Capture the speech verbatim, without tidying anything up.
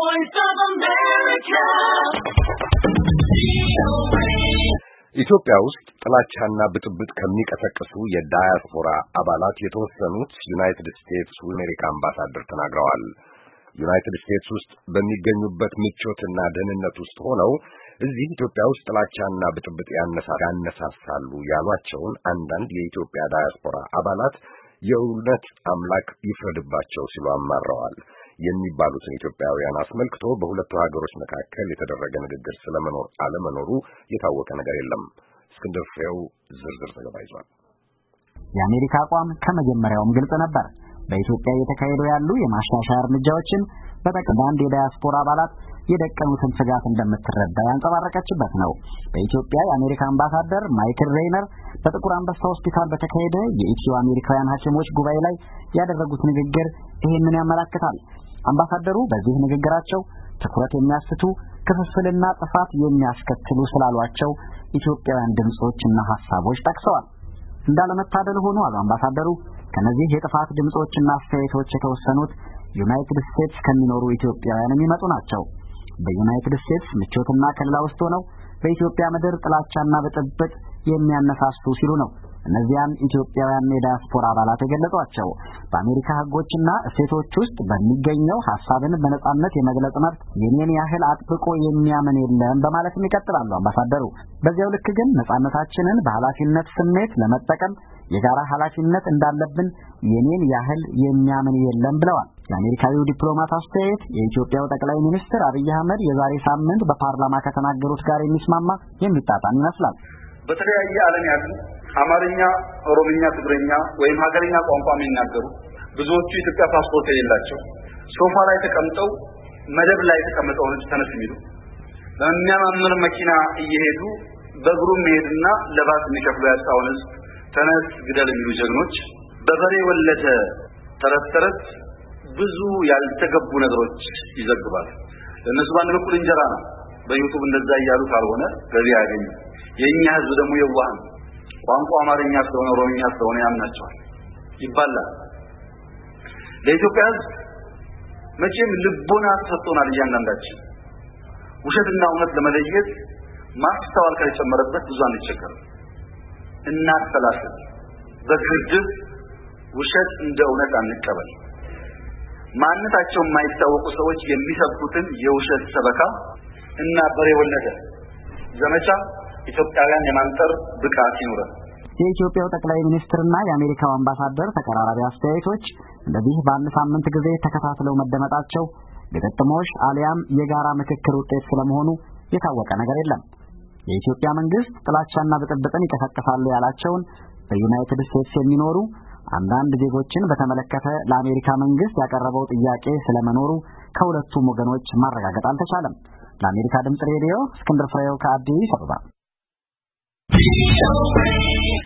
voice of America. ኢትዮጵያ ውስጥ ጥላቻና ብጥብጥ ከሚቀሰቅሱ የዳያስፖራ አባላት የተወሰኑት ዩናይትድ ስቴትስ አሜሪካ አምባሳደር ተናግረዋል። ዩናይትድ ስቴትስ ውስጥ በሚገኙበት ምቾትና ደህንነት ውስጥ ሆነው እዚህ ኢትዮጵያ ውስጥ ጥላቻና ብጥብጥ ያነሳሳሉ ያሏቸውን አንዳንድ የኢትዮጵያ ዳያስፖራ አባላት የእውነት አምላክ ይፍረድባቸው ሲሉ አማረዋል። የሚባሉትን ኢትዮጵያውያን አስመልክቶ በሁለቱ ሀገሮች መካከል የተደረገ ንግግር ስለመኖር አለመኖሩ የታወቀ ነገር የለም። እስክንድር ፍሬው ዝርዝር ዘገባ ይዟል። የአሜሪካ አቋም ከመጀመሪያውም ግልጽ ነበር። በኢትዮጵያ እየተካሄዱ ያሉ የማሻሻያ እርምጃዎችን በጠቅላላ የዳያስፖራ አባላት የደቀኑትን ስጋት እንደምትረዳ ያንጸባረቀችበት ነው። በኢትዮጵያ የአሜሪካ አምባሳደር ማይክል ሬይነር በጥቁር አንበሳ ሆስፒታል በተካሄደ የኢትዮ አሜሪካውያን ሐኪሞች ጉባኤ ላይ ያደረጉት ንግግር ይህንን ያመለክታል። አምባሳደሩ በዚህ ንግግራቸው ትኩረት የሚያስቱ ክፍፍልና ጥፋት የሚያስከትሉ ስላሏቸው ኢትዮጵያውያን ድምጾችና ሐሳቦች ጠቅሰዋል። እንዳለመታደል ሆኖ አሉ አምባሳደሩ ከነዚህ የጥፋት ድምጾችና አስተያየቶች የተወሰኑት ዩናይትድ ስቴትስ ከሚኖሩ ኢትዮጵያውያን የሚመጡ ናቸው። በዩናይትድ ስቴትስ ምቾትና ከለላ ውስጥ ሆነው በኢትዮጵያ ምድር ጥላቻና ብጥብጥ የሚያነሳሱ ሲሉ ነው እነዚያን ኢትዮጵያውያን የዳያስፖራ አባላት የገለጿቸው። በአሜሪካ ሕጎችና እሴቶች ውስጥ በሚገኘው ሐሳብን በነጻነት የመግለጽ መብት የኔን ያህል አጥብቆ የሚያምን የለም በማለትም ይቀጥላሉ አምባሳደሩ። በዚያው ልክ ግን ነጻነታችንን በኃላፊነት ስሜት ለመጠቀም የጋራ ኃላፊነት እንዳለብን የኔን ያህል የሚያምን የለም ብለዋል። የአሜሪካዊው ዲፕሎማት አስተያየት የኢትዮጵያው ጠቅላይ ሚኒስትር አብይ አህመድ የዛሬ ሳምንት በፓርላማ ከተናገሩት ጋር የሚስማማ የሚጣጣም ይመስላል። በተለያየ ዓለም ያሉ አማርኛ፣ ኦሮምኛ፣ ትግርኛ ወይም ሀገርኛ ቋንቋ የሚናገሩ ብዙዎቹ የኢትዮጵያ ፓስፖርት የሌላቸው ሶፋ ላይ ተቀምጠው መደብ ላይ ተቀምጠው ነው ተነስ የሚሉ በሚያማምር መኪና እየሄዱ በእግሩ መሄድና ለባስ የሚከፍሉ ያጣውን ሕዝብ ተነስ ግደል የሚሉ ጀግኖች በበሬ ወለደ ተረት ተረት ብዙ ያልተገቡ ነገሮች ይዘግባሉ። ለነሱ ባንድ በኩል እንጀራ ነው። በዩቲዩብ እንደዛ እያሉ ካልሆነ ገቢ ያገኙ። የኛ ሕዝብ ደግሞ የዋህ ቋንቋ አማርኛ ስለሆነ ኦሮምኛ ስለሆነ ያምናቸዋል ይባላል። ለኢትዮጵያ ሕዝብ መቼም ልቦና ተሰጥቶናል። እያንዳንዳችን ውሸትና እውነት ለመለየት ማስተዋል ካልጨመረበት ብዙ አንቸገር። እናስተላልፍ። በግድብ ውሸት እንደ እውነት አንቀበል። ማንነታቸው የማይታወቁ ሰዎች የሚሰብኩትን የውሸት ሰበካ እና በሬ ወለደ ዘመቻ ኢትዮጵያውያን የማንጠር ብቃት ይኖራል። የኢትዮጵያው ጠቅላይ ሚኒስትርና የአሜሪካው አምባሳደር ተቀራራቢ አስተያየቶች እንደዚህ በአንድ ሳምንት ጊዜ ተከታትለው መደመጣቸው ግጥምጥሞሽ አሊያም የጋራ ምክክር ውጤት ስለመሆኑ የታወቀ ነገር የለም። የኢትዮጵያ መንግስት ጥላቻና ብጥብጥን ይቀሰቅሳሉ ያላቸውን በዩናይትድ ስቴትስ የሚኖሩ አንዳንድ ዜጎችን በተመለከተ ለአሜሪካ መንግስት ያቀረበው ጥያቄ ስለመኖሩ ከሁለቱም ወገኖች ማረጋገጥ አልተቻለም። ለአሜሪካ ድምጽ ሬዲዮ እስክንድር ፍሬው ከአዲስ አበባ